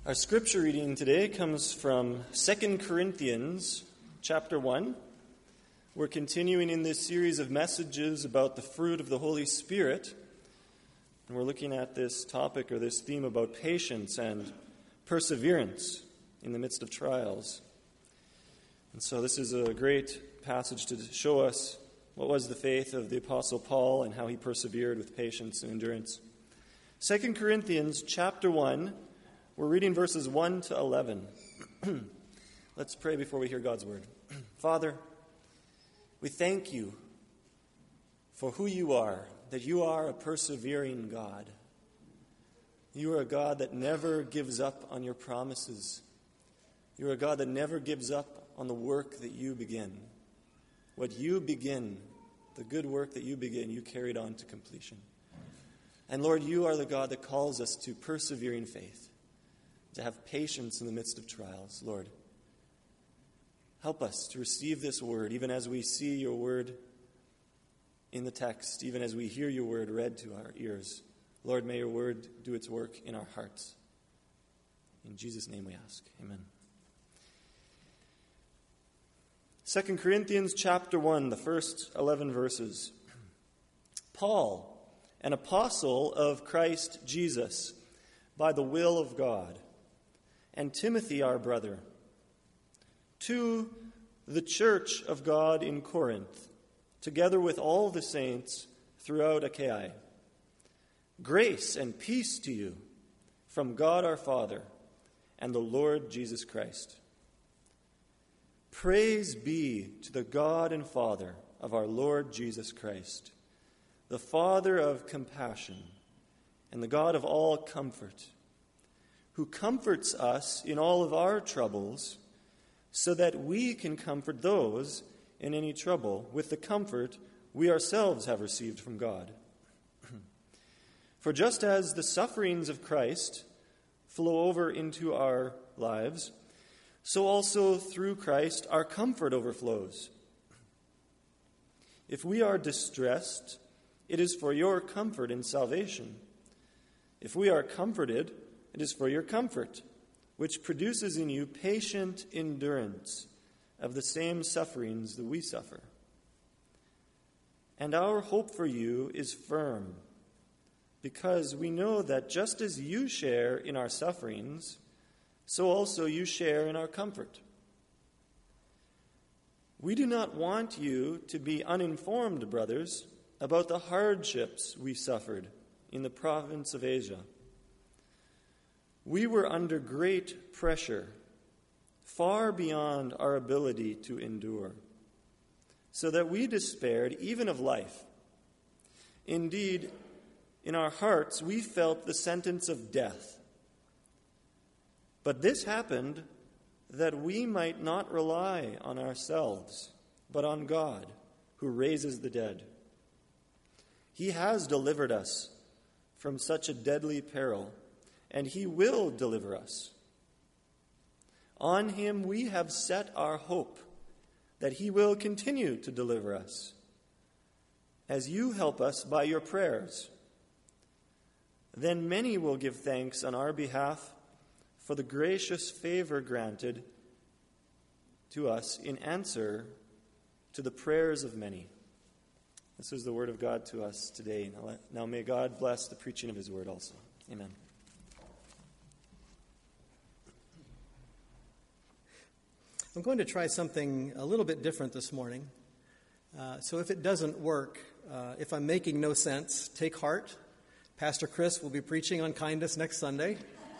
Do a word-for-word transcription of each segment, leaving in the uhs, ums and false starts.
Our scripture reading today comes from Second Corinthians chapter one. We're continuing in this series of messages about the fruit of the Holy Spirit. And we're looking at this topic or this theme about patience and perseverance in the midst of trials. And so this is a great passage to show us what was the faith of the Apostle Paul and how he persevered with patience and endurance. Second Corinthians chapter one. We're reading verses one to eleven. Let's pray before we hear God's word. Father, we thank you for who you are, that you are a persevering God. You are a God that never gives up on your promises. You are a God that never gives up on the work that you begin. What you begin, the good work that you begin, you carried on to completion. And Lord, you are the God that calls us to persevering faith, to have patience in the midst of trials. Lord, help us to receive this word, even as we see your word in the text, even as we hear your word read to our ears. Lord, may your word do its work in our hearts. In Jesus' name we ask. Amen. Second Corinthians chapter one, the first eleven verses. Paul, an apostle of Christ Jesus, by the will of God, and Timothy, our brother, to the church of God in Corinth, together with all the saints throughout Achaia. Grace and peace to you from God our Father and the Lord Jesus Christ. Praise be to the God and Father of our Lord Jesus Christ, the Father of compassion and the God of all comfort, who comforts us in all of our troubles, so that we can comfort those in any trouble with the comfort we ourselves have received from God. For just as the sufferings of Christ flow over into our lives, so also through Christ our comfort overflows. If we are distressed, it is for your comfort and salvation. If we are comforted, it is for your comfort, which produces in you patient endurance of the same sufferings that we suffer. And our hope for you is firm, because we know that just as you share in our sufferings, so also you share in our comfort. We do not want you to be uninformed, brothers, about the hardships we suffered in the province of Asia. We were under great pressure, far beyond our ability to endure, so that we despaired even of life. Indeed, in our hearts we felt the sentence of death. But this happened that we might not rely on ourselves, but on God, who raises the dead. He has delivered us from such a deadly peril, and he will deliver us. On him we have set our hope that he will continue to deliver us, as you help us by your prayers. Then many will give thanks on our behalf for the gracious favor granted to us in answer to the prayers of many. This is the word of God to us today. Now, let, now may God bless the preaching of his word also. Amen. I'm going to try something a little bit different this morning. Uh, so if it doesn't work, uh, if I'm making no sense, take heart. Pastor Chris will be preaching on kindness next Sunday.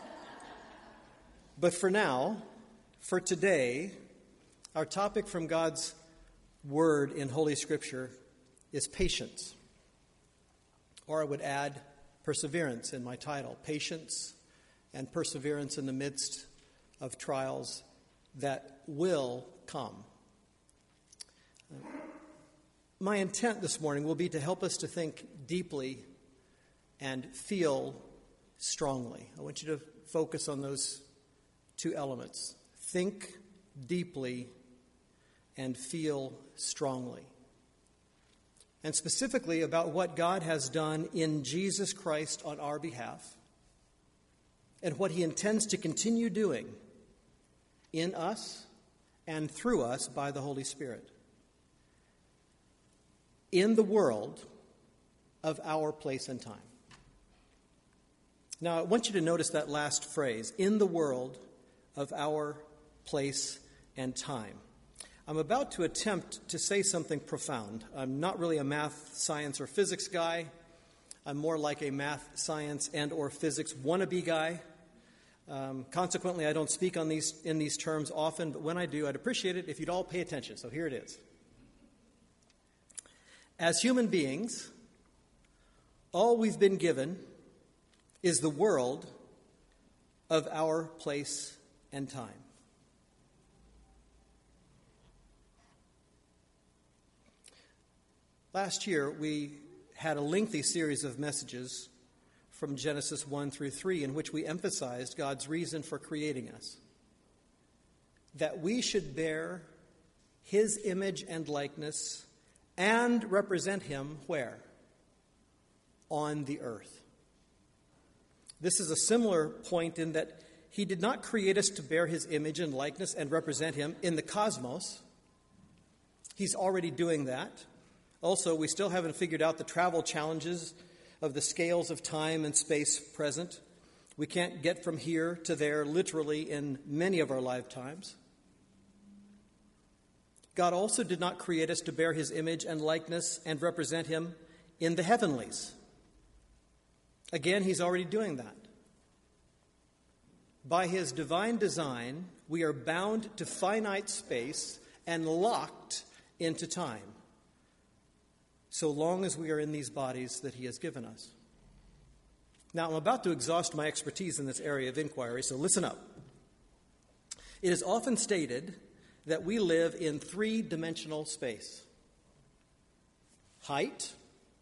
But for now, for today, our topic from God's Word in Holy Scripture is patience. Or I would add perseverance in my title. Patience and perseverance in the midst of trials that will come. My intent this morning will be to help us to think deeply and feel strongly. I want you to focus on those two elements. Think deeply and feel strongly. And specifically about what God has done in Jesus Christ on our behalf, and what he intends to continue doing in us and through us by the Holy Spirit. In the world of our place and time. Now, I want you to notice that last phrase, in the world of our place and time. I'm about to attempt to say something profound. I'm not really a math, science, or physics guy. I'm more like a math, science, and or physics wannabe guy. Um, consequently, I don't speak on these in these terms often, but when I do, I'd appreciate it if you'd all pay attention. So here it is. As human beings, all we've been given is the world of our place and time. Last year, we had a lengthy series of messages from Genesis one through three in which we emphasized God's reason for creating us. That we should bear his image and likeness and represent him where? On the earth. This is a similar point in that he did not create us to bear his image and likeness and represent him in the cosmos. He's already doing that. Also, we still haven't figured out the travel challenges of the scales of time and space present. We can't get from here to there literally in many of our lifetimes. God also did not create us to bear his image and likeness and represent him in the heavenlies. Again, he's already doing that. By his divine design, we are bound to finite space and locked into time, so long as we are in these bodies that he has given us. Now, I'm about to exhaust my expertise in this area of inquiry, so listen up. It is often stated that we live in three-dimensional space: height,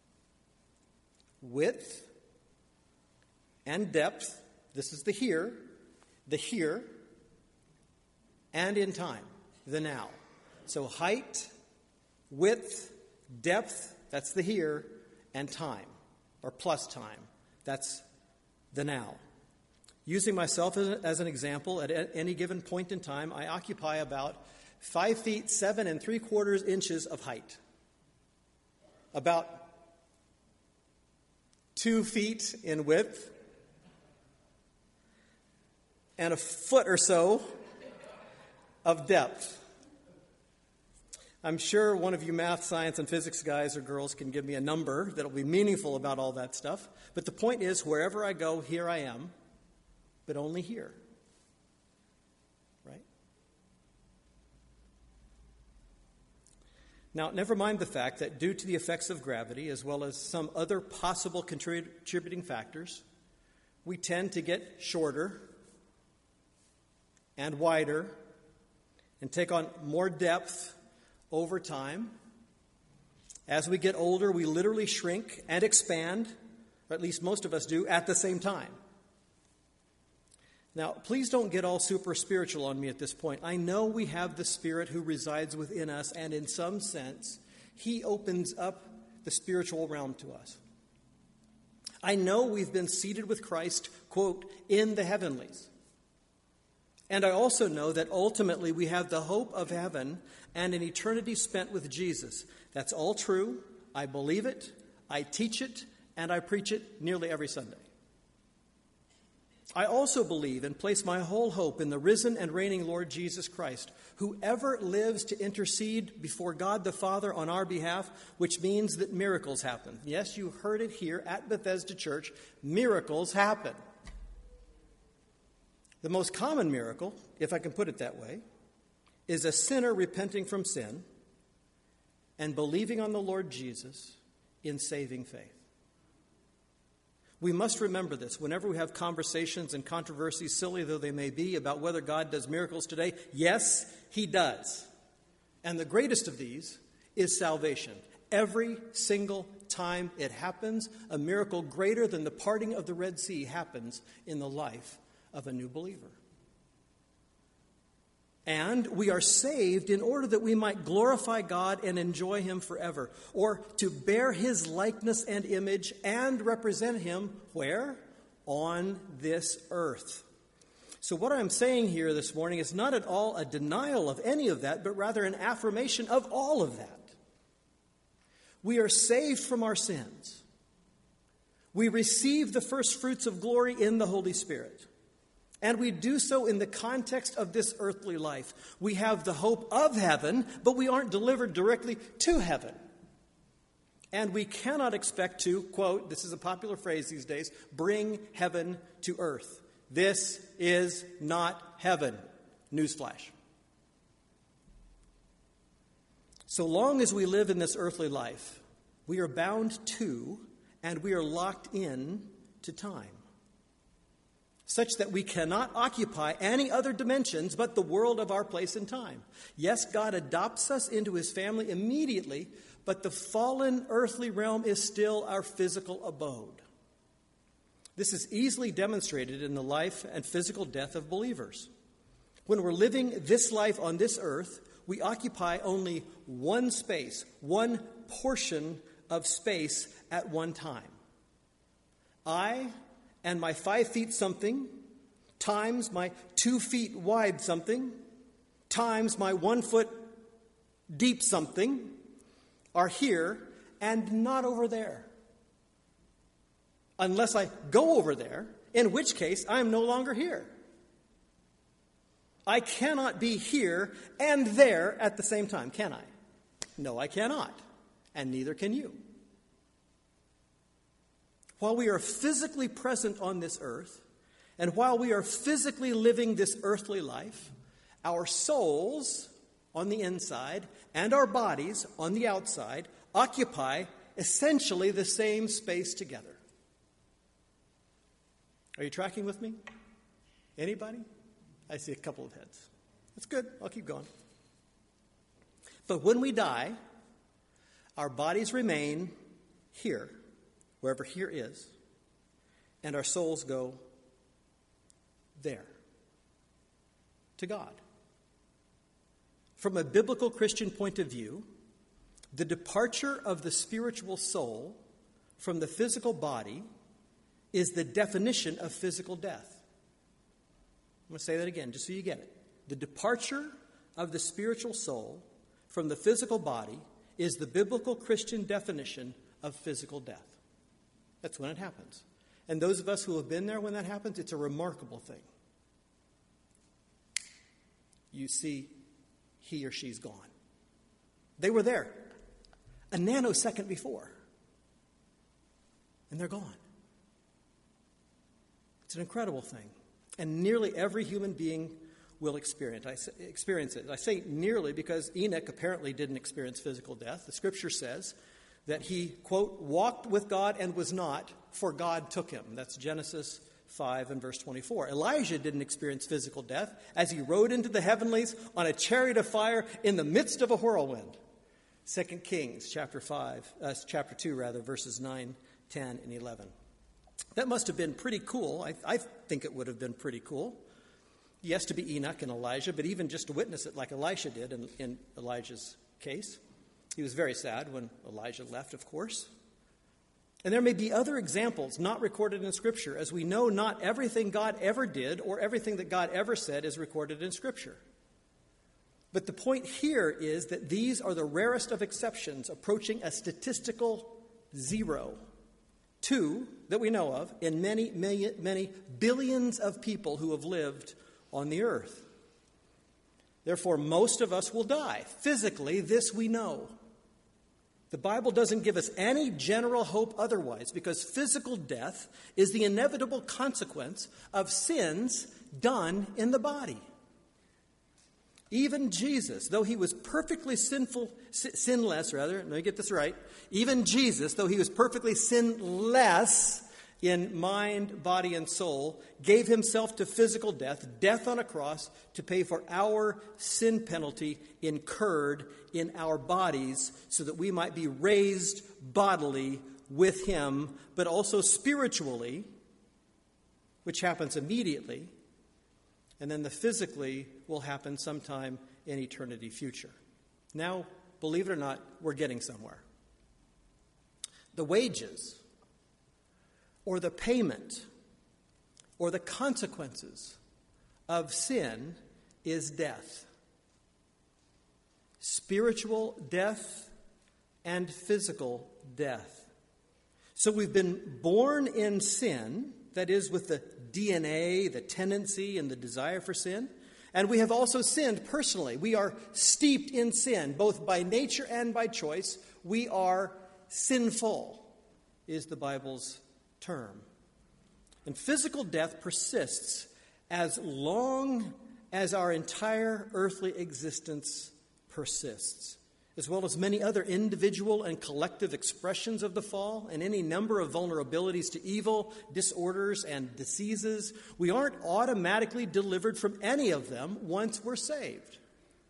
width, and depth. This is the here, the here, and in time, the now. So height, width, depth, that's the here, and time, or plus time, that's the now. Using myself as, a, as an example, at a, any given point in time, I occupy about five feet seven and three quarters inches of height, about two feet in width, and a foot or so of depth. I'm sure one of you math, science, and physics guys or girls can give me a number that'll be meaningful about all that stuff. But the point is, wherever I go, here I am, but only here. Right? Now, never mind the fact that due to the effects of gravity, as well as some other possible contributing factors, we tend to get shorter and wider and take on more depth over time. As we get older, we literally shrink and expand, or at least most of us do, at the same time. Now, please don't get all super spiritual on me at this point. I know we have the Spirit who resides within us, and in some sense, he opens up the spiritual realm to us. I know we've been seated with Christ, quote, in the heavenlies. And I also know that ultimately we have the hope of heaven and an eternity spent with Jesus. That's all true. I believe it, I teach it, and I preach it nearly every Sunday. I also believe and place my whole hope in the risen and reigning Lord Jesus Christ, who ever lives to intercede before God the Father on our behalf, which means that miracles happen. Yes, you heard it here at Bethesda Church. Miracles happen. The most common miracle, if I can put it that way, is a sinner repenting from sin and believing on the Lord Jesus in saving faith. We must remember this whenever we have conversations and controversies, silly though they may be, about whether God does miracles today. Yes, he does. And the greatest of these is salvation. Every single time it happens, a miracle greater than the parting of the Red Sea happens in the life of a new believer. And we are saved in order that we might glorify God and enjoy him forever, or to bear his likeness and image and represent him where? on this earth. So what I'm saying here this morning is not at all a denial of any of that, but rather an affirmation of all of that. We are saved from our sins. We receive the first fruits of glory in the Holy Spirit. And we do so in the context of this earthly life. We have the hope of heaven, but we aren't delivered directly to heaven. And we cannot expect to, quote, this is a popular phrase these days, bring heaven to earth. This is not heaven. Newsflash. So long as we live in this earthly life, we are bound to and we are locked in to time, such that we cannot occupy any other dimensions but the world of our place and time. Yes, God adopts us into his family immediately, but the fallen earthly realm is still our physical abode. This is easily demonstrated in the life and physical death of believers. When we're living this life on this earth, we occupy only one space, one portion of space at one time. I and my five feet something, times my two feet wide something, times my one foot deep something, are here and not over there. Unless I go over there, in which case I am no longer here. I cannot be here and there at the same time, can I? No, I cannot. And neither can you. While we are physically present on this earth, and while we are physically living this earthly life, our souls on the inside and our bodies on the outside occupy essentially the same space together. Are you tracking with me? Anybody? I see a couple of heads. That's good. I'll keep going. But when we die, our bodies remain here, wherever here is, and our souls go there, to God. From a biblical Christian point of view, the departure of the spiritual soul from the physical body is the definition of physical death. I'm going to say that again, just so you get it. The departure of the spiritual soul from the physical body is the biblical Christian definition of physical death. That's when it happens. And those of us who have been there when that happens, it's a remarkable thing. You see, he or she's gone. They were there a nanosecond before, and they're gone. It's an incredible thing. And nearly every human being will experience I say, experience it. I say nearly because Enoch apparently didn't experience physical death. The scripture says that he, quote, walked with God and was not, for God took him. That's Genesis five and verse twenty-four. Elijah didn't experience physical death as he rode into the heavenlies on a chariot of fire in the midst of a whirlwind. Second Kings chapter five, uh, chapter two rather, verses nine, ten, and eleven. That must have been pretty cool. I, I think it would have been pretty cool. Yes, to be Enoch and Elijah, but even just to witness it like Elisha did in, in Elijah's case. He was very sad when Elijah left, of course. And there may be other examples not recorded in Scripture, as we know not everything God ever did or everything that God ever said is recorded in Scripture. But the point here is that these are the rarest of exceptions, approaching a statistical zero. Two that we know of in many, many, many billions of people who have lived on the earth. Therefore, most of us will die. Physically, this we know. The Bible doesn't give us any general hope otherwise, because physical death is the inevitable consequence of sins done in the body. Even Jesus, though he was perfectly sinful, sinless rather, let me get this right. Even Jesus, though he was perfectly sinless in mind, body, and soul, gave himself to physical death, death on a cross, to pay for our sin penalty incurred in our bodies, so that we might be raised bodily with him, but also spiritually, which happens immediately. And then the physically will happen sometime in eternity future. Now, believe it or not, we're getting somewhere. The wages or the payment or the consequences of sin is death. Spiritual death and physical death. So we've been born in sin, that is, with the D N A, the tendency, and the desire for sin. And we have also sinned personally. We are steeped in sin, both by nature and by choice. We are sinful, is the Bible's term. And physical death persists as long as our entire earthly existence persists, as well as many other individual and collective expressions of the fall and any number of vulnerabilities to evil, disorders, and diseases. We aren't automatically delivered from any of them once we're saved.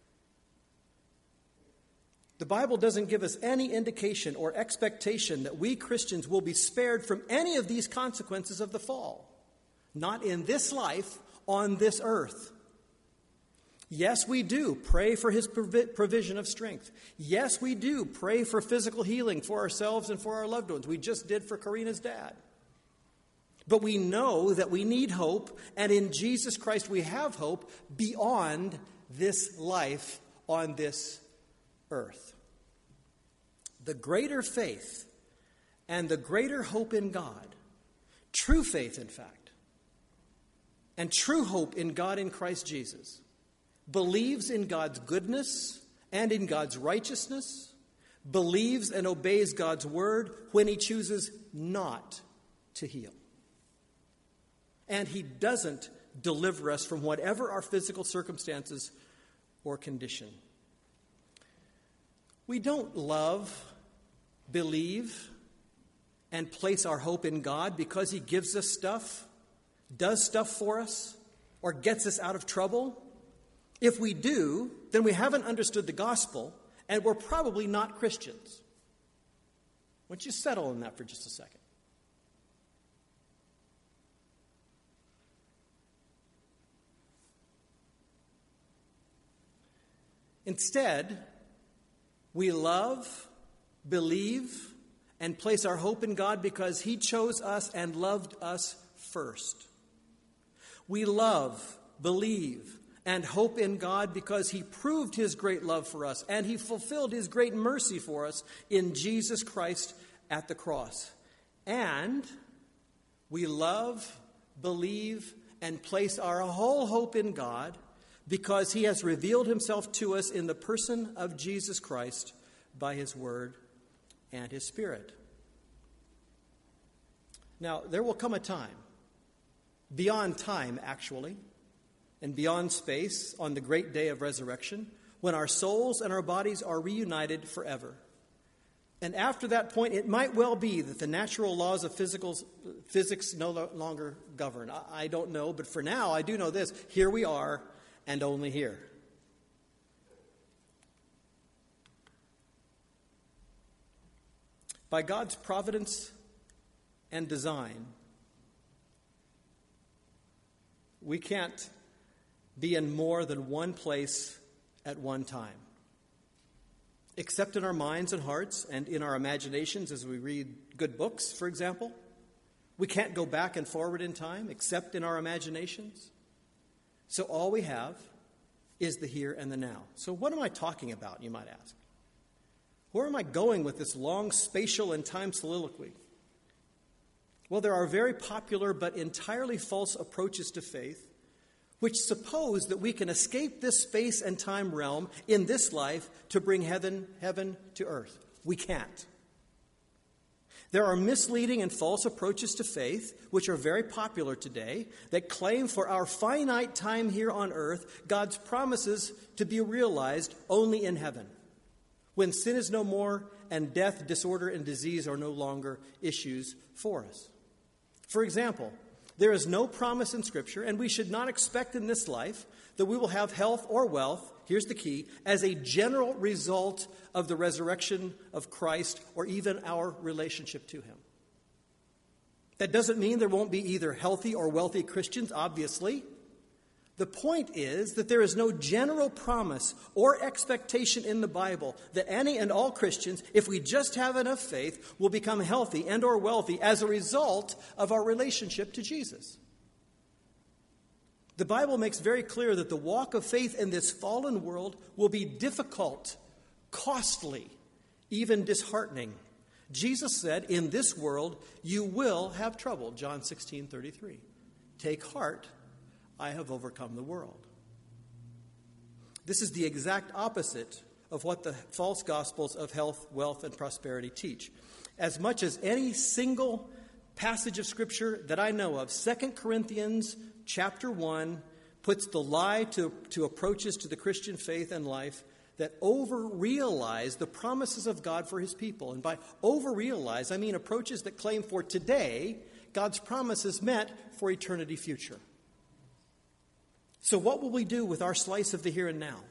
The Bible doesn't give us any indication or expectation that we Christians will be spared from any of these consequences of the fall. Not in this life, on this earth. Yes, we do pray for his provision of strength. Yes, we do pray for physical healing for ourselves and for our loved ones. We just did for Karina's dad. But we know that we need hope, and in Jesus Christ we have hope beyond this life on this earth. The greater faith and the greater hope in God, true faith in fact, and true hope in God in Christ Jesus, believes in God's goodness and in God's righteousness, believes and obeys God's word when he chooses not to heal. And he doesn't deliver us from whatever our physical circumstances or condition. We don't love, believe, and place our hope in God because he gives us stuff, does stuff for us, or gets us out of trouble. If we do, then we haven't understood the gospel, and we're probably not Christians. Why don't you settle on that for just a second? Instead, we love, believe, and place our hope in God because he chose us and loved us first. We love, believe, and hope in God because he proved his great love for us and he fulfilled his great mercy for us in Jesus Christ at the cross. And we love, believe, and place our whole hope in God because he has revealed himself to us in the person of Jesus Christ by his word and his Spirit. Now, there will come a time, beyond time actually, and beyond space on the great day of resurrection, when our souls and our bodies are reunited forever. And after that point, it might well be that the natural laws of physical, physics no longer govern. I, I don't know, but for now, I do know this. Here we are, and only here. By God's providence and design, we can't be in more than one place at one time. Except in our minds and hearts and in our imaginations as we read good books, for example. We can't go back and forward in time except in our imaginations. So all we have is the here and the now. So what am I talking about, you might ask? Where am I going with this long spatial and time soliloquy? Well, there are very popular but entirely false approaches to faith which suppose that we can escape this space and time realm in this life to bring heaven, heaven to earth. We can't. There are misleading and false approaches to faith, which are very popular today, that claim for our finite time here on earth, God's promises to be realized only in heaven, when sin is no more and death, disorder, and disease are no longer issues for us. For example, there is no promise in Scripture, and we should not expect in this life that we will have health or wealth, here's the key, as a general result of the resurrection of Christ or even our relationship to him. That doesn't mean there won't be either healthy or wealthy Christians, obviously. The point is that there is no general promise or expectation in the Bible that any and all Christians, if we just have enough faith, will become healthy and or wealthy as a result of our relationship to Jesus. The Bible makes very clear that the walk of faith in this fallen world will be difficult, costly, even disheartening. Jesus said, in this world you will have trouble. John sixteen thirty-three. Take heart, I have overcome the world. This is the exact opposite of what the false gospels of health, wealth, and prosperity teach. As much as any single passage of Scripture that I know of, Second Corinthians chapter one puts the lie to, to approaches to the Christian faith and life that over-realize the promises of God for his people. And by over-realize, I mean approaches that claim for today God's promises meant for eternity future. So what will we do with our slice of the here and now?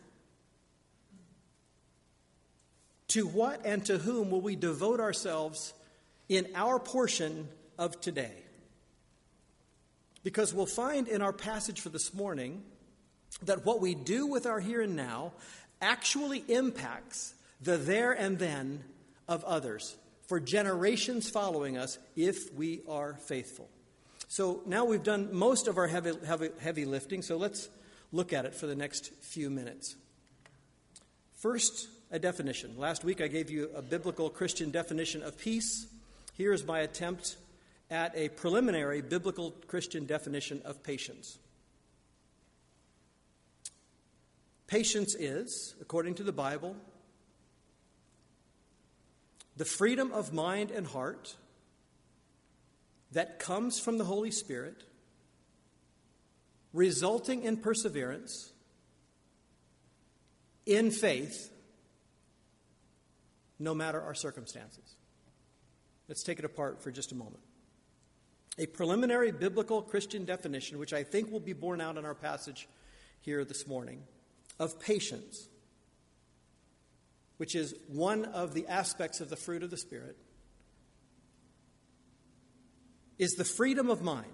To what and to whom will we devote ourselves in our portion of today? Because we'll find in our passage for this morning that what we do with our here and now actually impacts the there and then of others for generations following us if we are faithful. So now we've done most of our heavy, heavy, heavy lifting, so let's look at it for the next few minutes. First, a definition. Last week I gave you a biblical Christian definition of peace. Here is my attempt at a preliminary biblical Christian definition of patience. Patience is, according to the Bible, the freedom of mind and heart that comes from the Holy Spirit, resulting in perseverance, in faith, no matter our circumstances. Let's take it apart for just a moment. A preliminary biblical Christian definition, which I think will be borne out in our passage here this morning, of patience, which is one of the aspects of the fruit of the Spirit, is the freedom of mind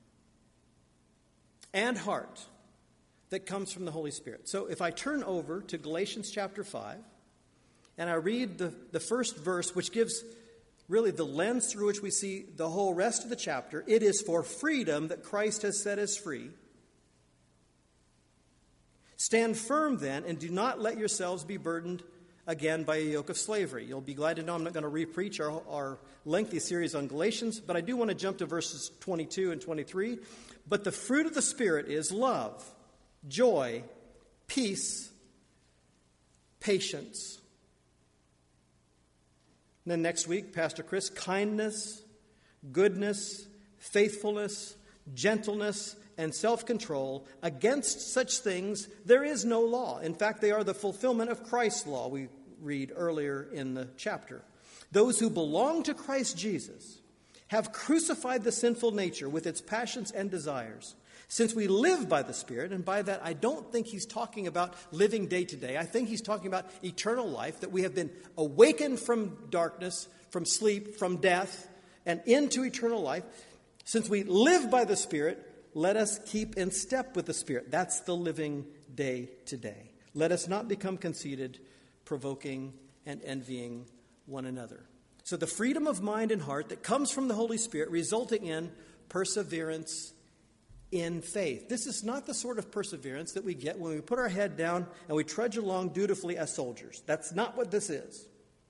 and heart that comes from the Holy Spirit. So if I turn over to Galatians chapter five, and I read the, the first verse, which gives really the lens through which we see the whole rest of the chapter, it is for freedom that Christ has set us free. Stand firm then, and do not let yourselves be burdened again by a yoke of slavery. You'll be glad to know I'm not going to re-preach our, our lengthy series on Galatians, but I do want to jump to verses twenty-two and twenty-three. But the fruit of the Spirit is love, joy, peace, patience. And then next week, Pastor Chris, kindness, goodness, faithfulness, gentleness, and self-control. Against such things there is no law. In fact, they are the fulfillment of Christ's law, we read earlier in the chapter. Those who belong to Christ Jesus have crucified the sinful nature with its passions and desires. Since we live by the Spirit, and by that I don't think he's talking about living day to day. I think he's talking about eternal life, that we have been awakened from darkness, from sleep, from death, and into eternal life. Since we live by the Spirit, let us keep in step with the Spirit. That's the living day to day. Let us not become conceited, provoking, and envying one another. So the freedom of mind and heart that comes from the Holy Spirit, resulting in perseverance in faith. This is not the sort of perseverance that we get when we put our head down and we trudge along dutifully as soldiers. That's not what this is.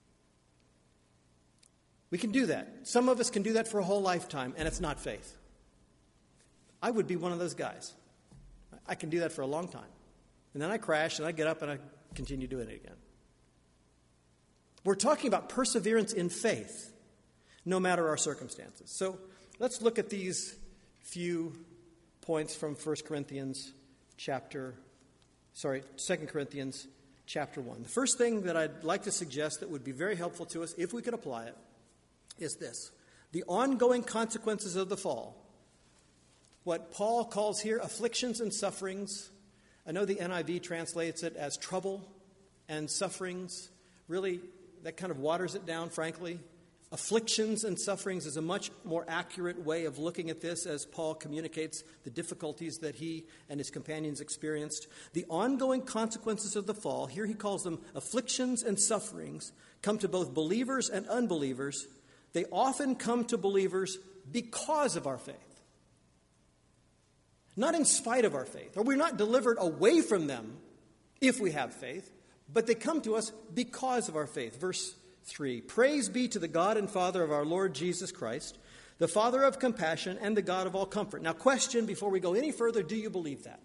We can do that. Some of us can do that for a whole lifetime, and it's not faith. I would be one of those guys. I can do that for a long time. And then I crash, and I get up, and I continue doing it again. We're talking about perseverance in faith, no matter our circumstances. So let's look at these few points from First Corinthians chapter, sorry, Second Corinthians chapter one. The first thing that I'd like to suggest that would be very helpful to us, if we could apply it, is this. The ongoing consequences of the fall. What Paul calls here afflictions and sufferings. I know the N I V translates it as trouble and sufferings. Really, that kind of waters it down, frankly. Afflictions and sufferings is a much more accurate way of looking at this as Paul communicates the difficulties that he and his companions experienced. The ongoing consequences of the fall, here he calls them afflictions and sufferings, come to both believers and unbelievers. They often come to believers because of our faith, not in spite of our faith, or we're not delivered away from them if we have faith, but they come to us because of our faith. Verse three, praise be to the God and Father of our Lord Jesus Christ, the Father of compassion and the God of all comfort. Now, question before we go any further, do you believe that?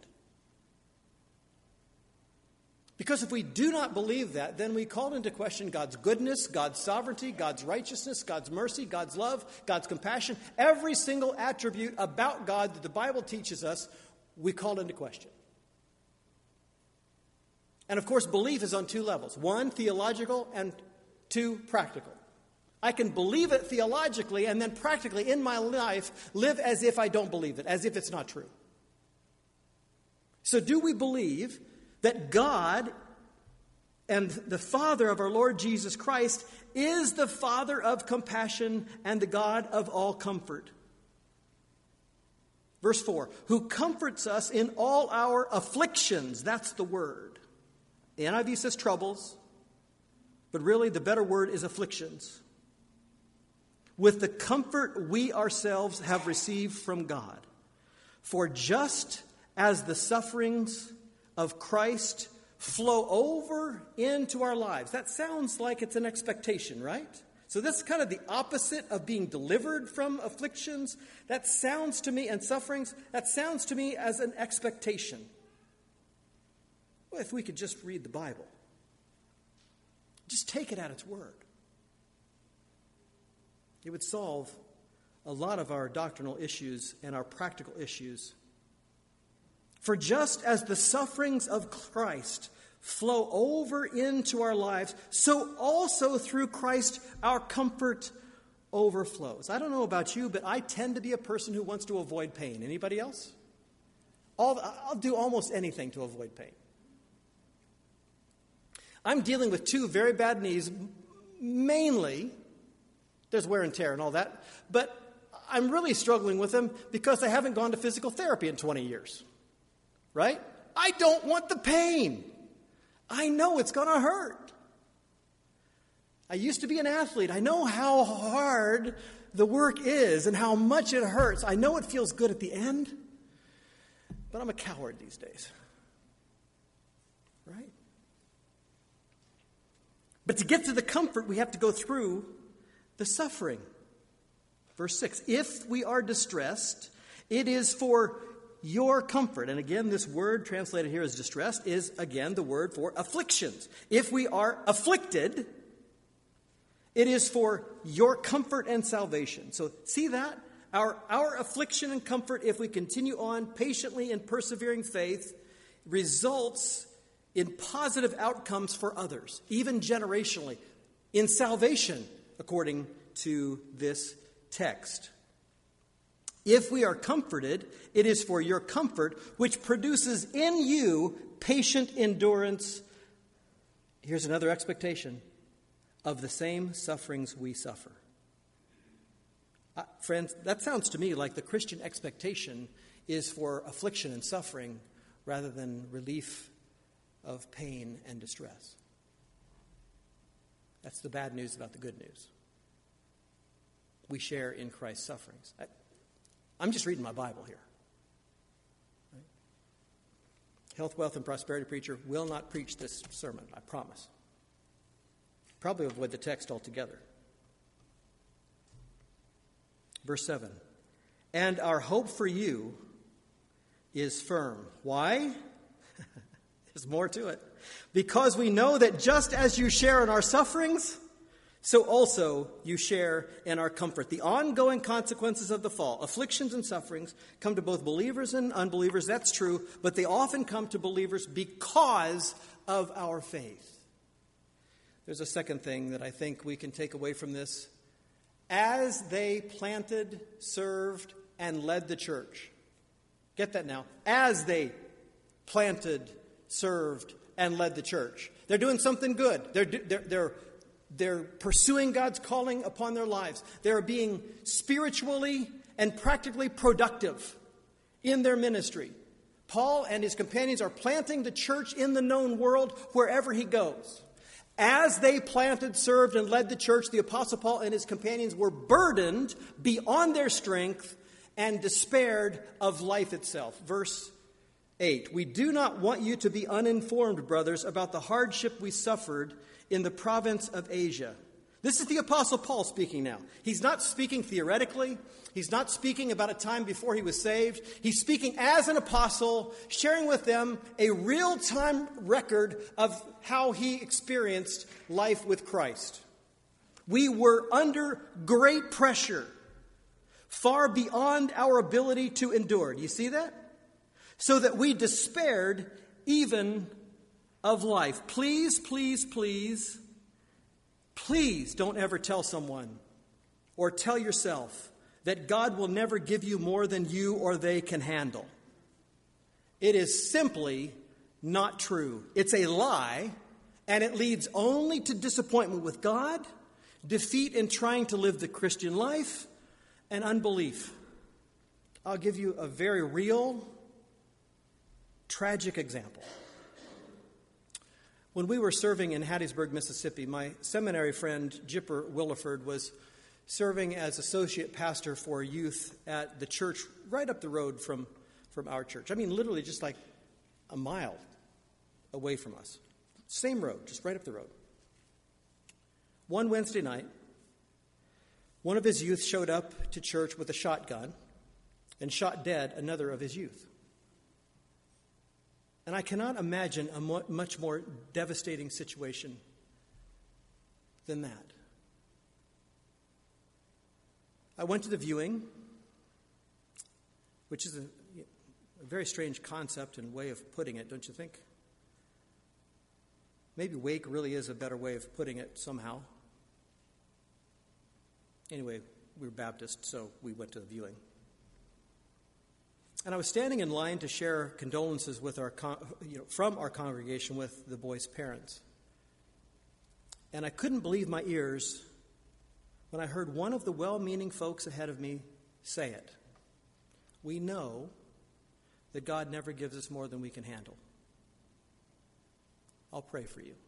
Because if we do not believe that, then we call into question God's goodness, God's sovereignty, God's righteousness, God's mercy, God's love, God's compassion. Every single attribute about God that the Bible teaches us, we call into question. And of course, belief is on two levels. One, theological, and two, practical. I can believe it theologically and then practically in my life live as if I don't believe it, as if it's not true. So do we believe that God and the Father of our Lord Jesus Christ is the Father of compassion and the God of all comfort? Verse four, who comforts us in all our afflictions. That's the word. The N I V says troubles, but really the better word is afflictions. With the comfort we ourselves have received from God. For just as the sufferings of Christ flow over into our lives. That sounds like it's an expectation, right? So this is kind of the opposite of being delivered from afflictions. That sounds to me, and sufferings, that sounds to me as an expectation. Well, if we could just read the Bible. Just take it at its word. It would solve a lot of our doctrinal issues and our practical issues. For just as the sufferings of Christ flow over into our lives, so also through Christ our comfort overflows. I don't know about you, but I tend to be a person who wants to avoid pain. Anybody else? All, I'll do almost anything to avoid pain. I'm dealing with two very bad knees, mainly. There's wear and tear and all that, but I'm really struggling with them because I haven't gone to physical therapy in twenty years. Right? I don't want the pain. I know it's going to hurt. I used to be an athlete. I know how hard the work is and how much it hurts. I know it feels good at the end, but I'm a coward these days. Right? But to get to the comfort, we have to go through the suffering. Verse six, if we are distressed, it is for your comfort. And again, this word translated here as distressed is, again, the word for afflictions. If we are afflicted, it is for your comfort and salvation. So see that? Our, our affliction and comfort, if we continue on patiently in persevering faith, results in positive outcomes for others, even generationally, in salvation, according to this text. If we are comforted, it is for your comfort, which produces in you patient endurance. Here's another expectation of the same sufferings we suffer. Uh, friends, that sounds to me like the Christian expectation is for affliction and suffering rather than relief of pain and distress. That's the bad news about the good news. We share in Christ's sufferings. I, I'm just reading my Bible here. Right? Health, Wealth, and Prosperity Preacher will not preach this sermon, I promise. Probably avoid the text altogether. Verse seven. And our hope for you is firm. Why? There's more to it. Because we know that just as you share in our sufferings, so also you share in our comfort. The ongoing consequences of the fall, afflictions and sufferings, come to both believers and unbelievers. That's true, but they often come to believers because of our faith. There's a second thing that I think we can take away from this. As they planted, served, and led the church. Get that now. As they planted, served, and led the church. They're doing something good. They're, they're, they're, they're pursuing God's calling upon their lives. They're being spiritually and practically productive in their ministry. Paul and his companions are planting the church in the known world wherever he goes. As they planted, served, and led the church, the Apostle Paul and his companions were burdened beyond their strength and despaired of life itself. Verse eight, we do not want you to be uninformed, brothers, about the hardship we suffered in the province of Asia. This is the Apostle Paul speaking now. He's not speaking theoretically. He's not speaking about a time before he was saved. He's speaking as an apostle, sharing with them a real-time record of how he experienced life with Christ. We were under great pressure, far beyond our ability to endure. Do you see that? So that we despaired even of life. Please, please, please, please don't ever tell someone or tell yourself that God will never give you more than you or they can handle. It is simply not true. It's a lie, and it leads only to disappointment with God, defeat in trying to live the Christian life, and unbelief. I'll give you a very real, tragic example. When we were serving in Hattiesburg, Mississippi, my seminary friend, Jipper Williford, was serving as associate pastor for youth at the church right up the road from, from our church. I mean, literally just like a mile away from us. Same road, just right up the road. One Wednesday night, one of his youth showed up to church with a shotgun and shot dead another of his youth. And I cannot imagine a mo- much more devastating situation than that. I went to the viewing, which is a, a very strange concept and way of putting it, don't you think? Maybe wake really is a better way of putting it somehow. Anyway, we were Baptist, so we went to the viewing. And I was standing in line to share condolences with our, you know, from our congregation with the boy's parents. And I couldn't believe my ears when I heard one of the well-meaning folks ahead of me say it. We know that God never gives us more than we can handle. I'll pray for you.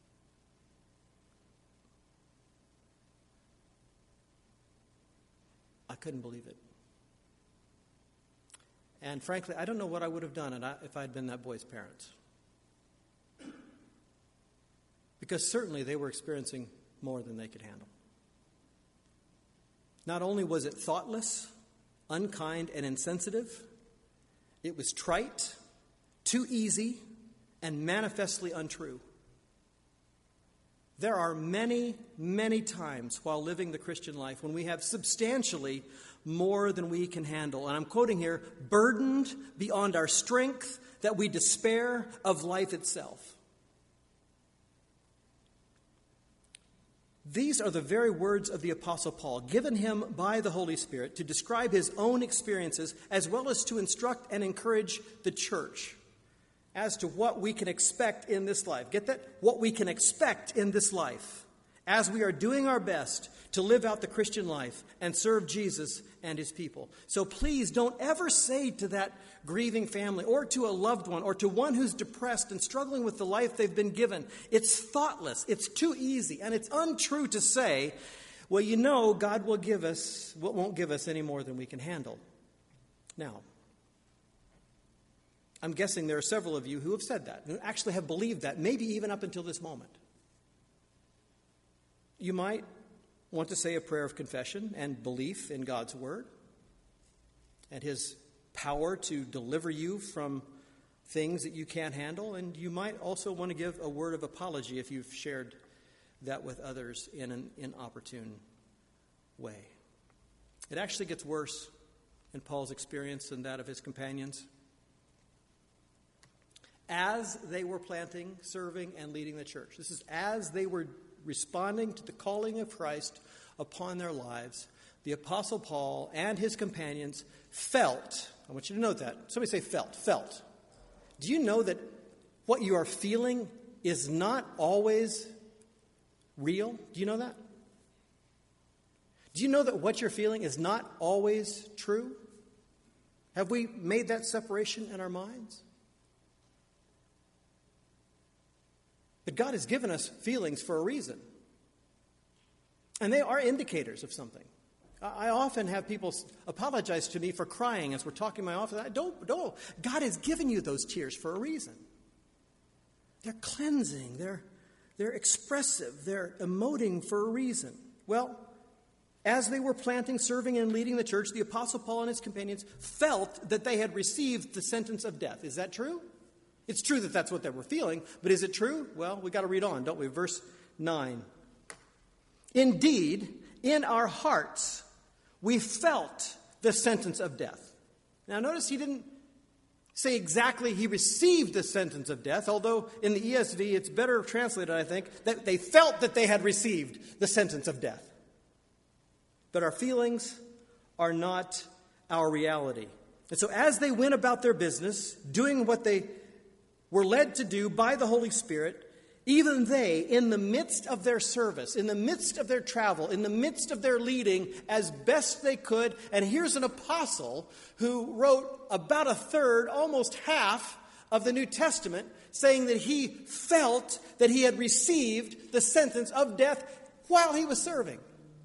I couldn't believe it. And frankly, I don't know what I would have done if I had been that boy's parents. Because certainly they were experiencing more than they could handle. Not only was it thoughtless, unkind, and insensitive, it was trite, too easy, and manifestly untrue. There are many, many times while living the Christian life when we have substantially more than we can handle. And I'm quoting here, burdened beyond our strength, that we despair of life itself. These are the very words of the Apostle Paul, given him by the Holy Spirit to describe his own experiences as well as to instruct and encourage the church as to what we can expect in this life. Get that? What we can expect in this life as we are doing our best to live out the Christian life and serve Jesus and his people. So please don't ever say to that grieving family or to a loved one or to one who's depressed and struggling with the life they've been given, it's thoughtless, it's too easy, and it's untrue to say, well, you know, God will give us, won't give us any more than we can handle. Now, I'm guessing there are several of you who have said that, who actually have believed that, maybe even up until this moment. You might want to say a prayer of confession and belief in God's word and his power to deliver you from things that you can't handle. And you might also want to give a word of apology if you've shared that with others in an inopportune way. It actually gets worse in Paul's experience than that of his companions. As they were planting, serving, and leading the church. This is as they were responding to the calling of Christ upon their lives, the Apostle Paul and his companions felt, I want you to note that. Somebody say felt, felt. Do you know that what you are feeling is not always real? Do you know that? Do you know that what you're feeling is not always true? Have we made that separation in our minds? But God has given us feelings for a reason. And they are indicators of something. I often have people apologize to me for crying as we're talking in my office. I don't, don't. God has given you those tears for a reason. They're cleansing. They're, they're expressive. They're emoting for a reason. Well, as they were planting, serving, and leading the church, the Apostle Paul and his companions felt that they had received the sentence of death. Is that true? It's true that that's what they were feeling, but is it true? Well, we got to read on, don't we? Verse nine. Indeed, in our hearts, we felt the sentence of death. Now, notice he didn't say exactly he received the sentence of death, although in the E S V it's better translated, I think, that they felt that they had received the sentence of death. But our feelings are not our reality. And so as they went about their business, doing what they were led to do by the Holy Spirit, even they, in the midst of their service, in the midst of their travel, in the midst of their leading as best they could, and here's an apostle who wrote about a third, almost half of the New Testament, saying that he felt that he had received the sentence of death while he was serving.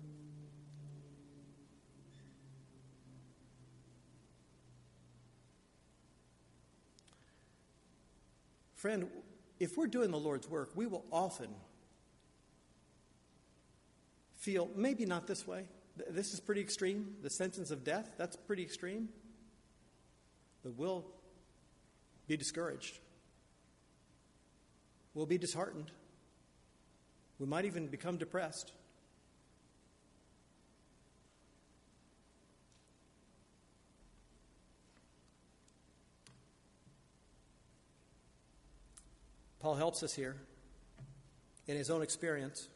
Friend, if we're doing the Lord's work, we will often feel, maybe not this way. This is pretty extreme. The sentence of death, that's pretty extreme. But we'll be discouraged. We'll be disheartened. We might even become depressed. Paul helps us here in his own experience.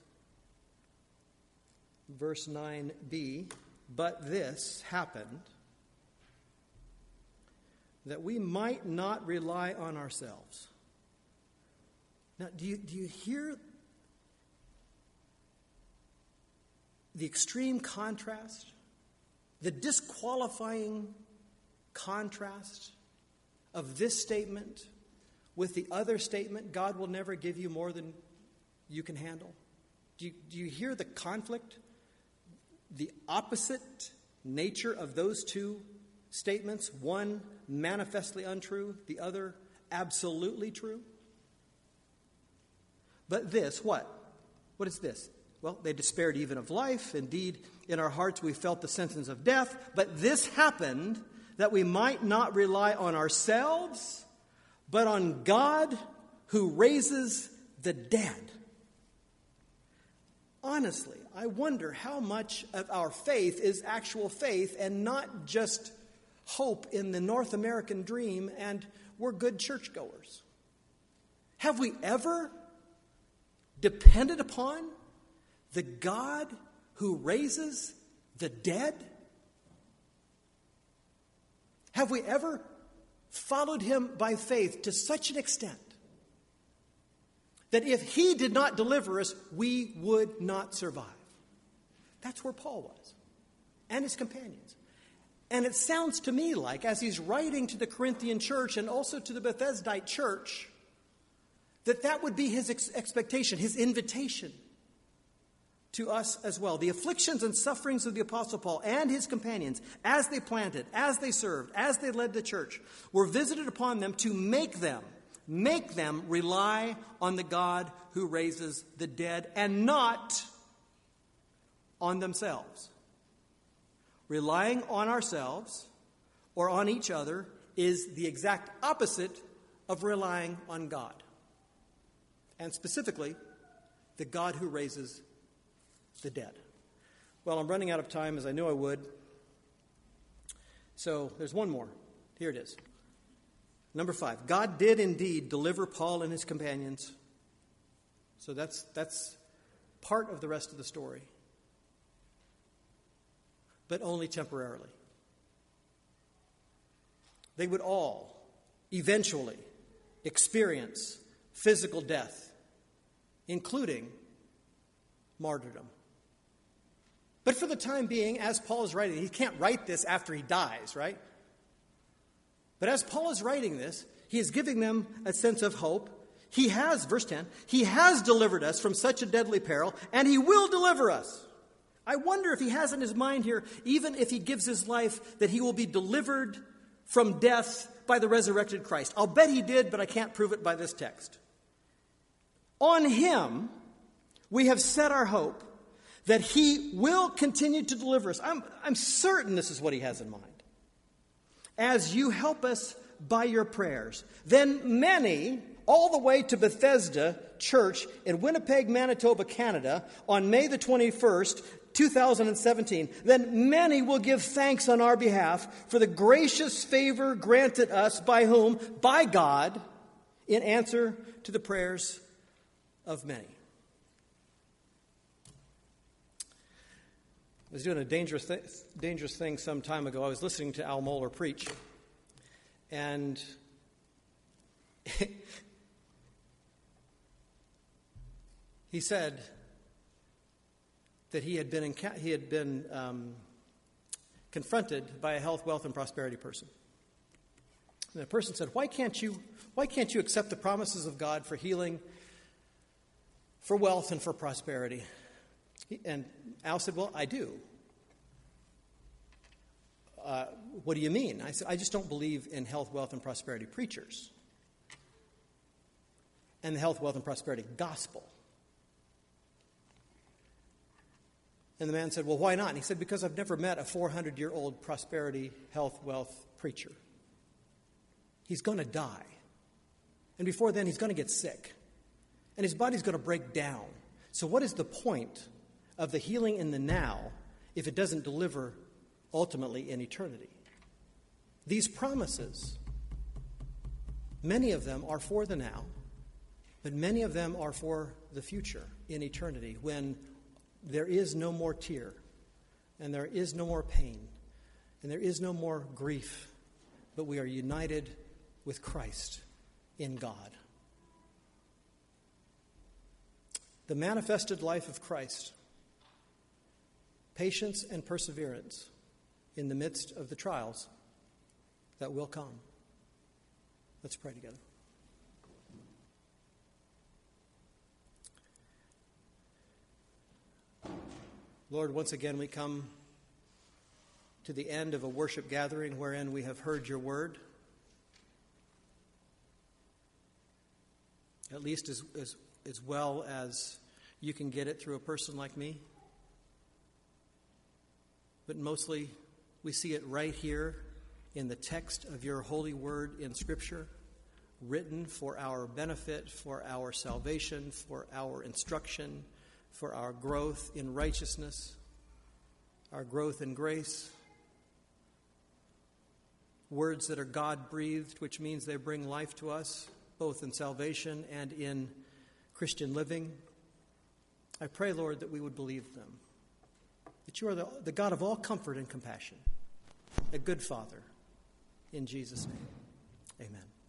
Verse nine b, but this happened that we might not rely on ourselves. Now, do you, do you hear the extreme contrast, the disqualifying contrast of this statement with the other statement, God will never give you more than you can handle? Do you, do you hear the conflict? The opposite nature of those two statements, one manifestly untrue, the other absolutely true? But this, what? What is this? Well, they despaired even of life. Indeed, in our hearts we felt the sentence of death. But this happened that we might not rely on ourselves, but on God who raises the dead. Honestly, I wonder how much of our faith is actual faith and not just hope in the North American dream and we're good churchgoers. Have we ever depended upon the God who raises the dead? Have we ever followed him by faith to such an extent that if he did not deliver us, we would not survive? That's where Paul was, and his companions. And it sounds to me like, as he's writing to the Corinthian church and also to the Bethelesdite church, that that would be his ex- expectation, his invitation to us as well. The afflictions and sufferings of the Apostle Paul and his companions, as they planted, as they served, as they led the church, were visited upon them to make them, make them rely on the God who raises the dead and not on themselves. Relying on ourselves or on each other is the exact opposite of relying on God. And specifically, the God who raises the dead. Well, I'm running out of time, as I knew I would. So there's one more. Here it is. Number five. God did indeed deliver Paul and his companions. So that's that's part of the rest of the story. But only temporarily. They would all eventually experience physical death, including martyrdom. But for the time being, as Paul is writing, he can't write this after he dies, right? But as Paul is writing this, he is giving them a sense of hope. He has, verse ten, he has delivered us from such a deadly peril, and he will deliver us. I wonder if he has in his mind here, even if he gives his life, that he will be delivered from death by the resurrected Christ. I'll bet he did, but I can't prove it by this text. On him, we have set our hope that he will continue to deliver us. I'm, I'm certain this is what he has in mind. As you help us by your prayers, then many, all the way to Bethesda Church in Winnipeg, Manitoba, Canada, on May the twenty-first, two thousand seventeen, then many will give thanks on our behalf for the gracious favor granted us by whom? By God, in answer to the prayers of many. I was doing a dangerous, th- dangerous thing some time ago. I was listening to Al Mohler preach, and he said that he had been in, he had been um, confronted by a health, wealth, and prosperity person. And the person said, "Why can't you? Why can't you accept the promises of God for healing, for wealth, and for prosperity?" He, and Al said, "Well, I do." Uh, what do you mean? I said, "I just don't believe in health, wealth, and prosperity preachers, and the health, wealth, and prosperity gospel." And the man said, "Well, why not?" And he said, "Because I've never met a four hundred year old prosperity, health, wealth preacher. He's going to die. And before then, he's going to get sick. And his body's going to break down. So what is the point of the healing in the now if it doesn't deliver ultimately in eternity?" These promises, many of them are for the now, but many of them are for the future in eternity, when there is no more tear, and there is no more pain, and there is no more grief, but we are united with Christ in God. The manifested life of Christ, patience and perseverance in the midst of the trials that will come. Let's pray together. Lord, once again we come to the end of a worship gathering wherein we have heard your word, at least as, as, as well as you can get it through a person like me. But mostly we see it right here in the text of your holy word in Scripture, written for our benefit, for our salvation, for our instruction, for our growth in righteousness, our growth in grace. Words that are God-breathed, which means they bring life to us, both in salvation and in Christian living. I pray, Lord, that we would believe them, that you are the, the God of all comfort and compassion, a good Father. In Jesus' name, amen.